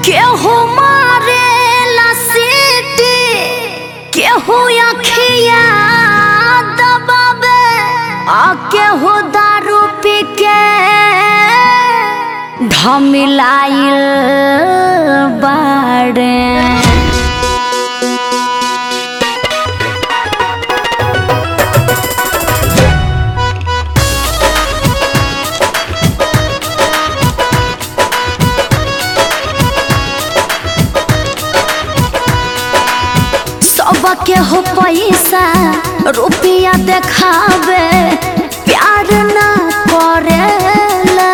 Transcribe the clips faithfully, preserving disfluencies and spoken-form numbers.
केहू मारे लसीटी केहू अखिया दबावे आ केहू दारू पी के ढमिलाइल बाड़े। के हो पैसा रुपया देखावे प्यार ना करेला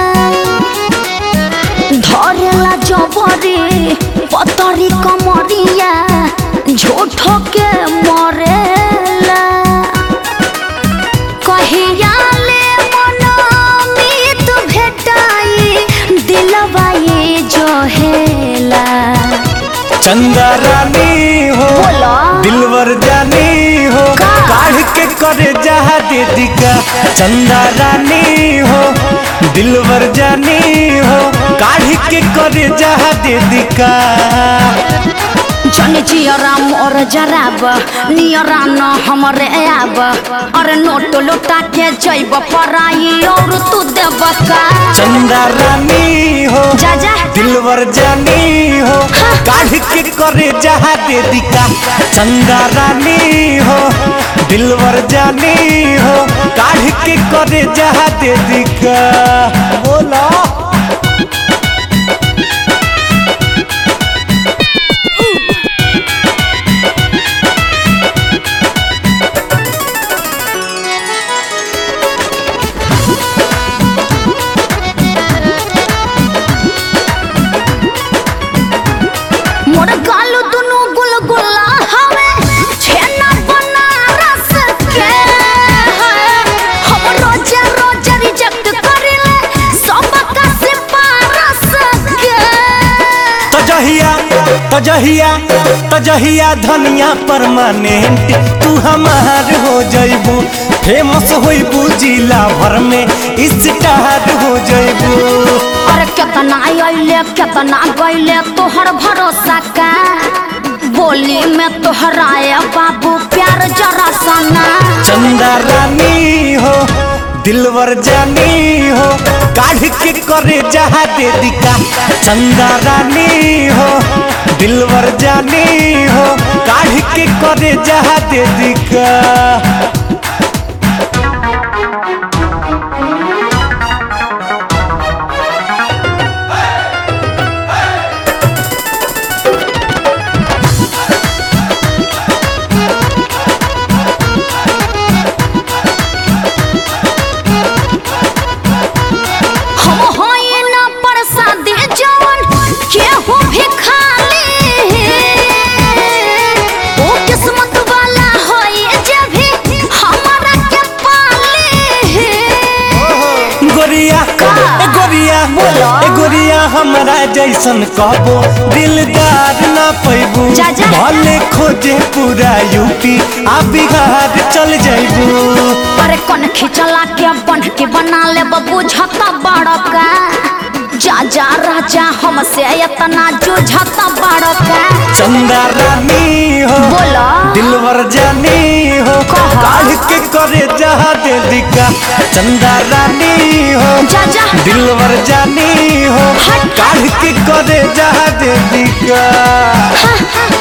धरेला जबरी पतरी कमरिया झूठो के मरेला। कहिया ले मनमीत भेटाई दिलवा ये जोहेला। चंदा रानी हो दिलवर जानी हो काढ़ के करे जहा दे दिका। चंदा रानी हो दिलवर जानी हो काढ़ के करे जहा दे दिका। जन जियरा मोर जराब नियरा न हमरे आब अरे नोट लोटा के जैब पराई और तू देब का। चंदा रानी हो जा जा दिलवर जानी हो हाँ। काढ़ के करे जहा दे दिका। चंदा रानी हो दिलवर जानी हो काढ़ के करे जहा दे दिका। बोला मोर गालू दुनु गुलगुला हवे छेना बनारस के। हम रोज रोज रिजेक्ट करिले सब का सिफारस के। तजहिया तजहिया तजहिया धनिया परमानेंट तू हमार हो जइबू। फेमस होइबू जिला भर में स्टार हो जइबू। अरे केतना आइले केतना गइले तोहर भरोसा का बोली में तोहराए बाबू प्यार जरा सना। चंदा रानी हो दिलवर जानी हो काढ़ के करे जहा दे दिका। चंदा रानी हो दिलवर जानी हो काढ़ के करे जहा दे दिका। गोरिया हमरा जैसन कहबो दिलदार ना पैबू। भले खोजे पूरा यूपी आ बिहार चल जाइबू। अरे कौन खिचला के बन के बना ले बुझता बड़का जा जा राजा हमसे इतना जुझता बड़का। चंदा रानी हो बोला दिलवर जानी हो काढ़ के करे जहा दे दिका। चंदा रानी हो जा जा दिलवर जानी हो काढ़ के करे जहा दे दिका।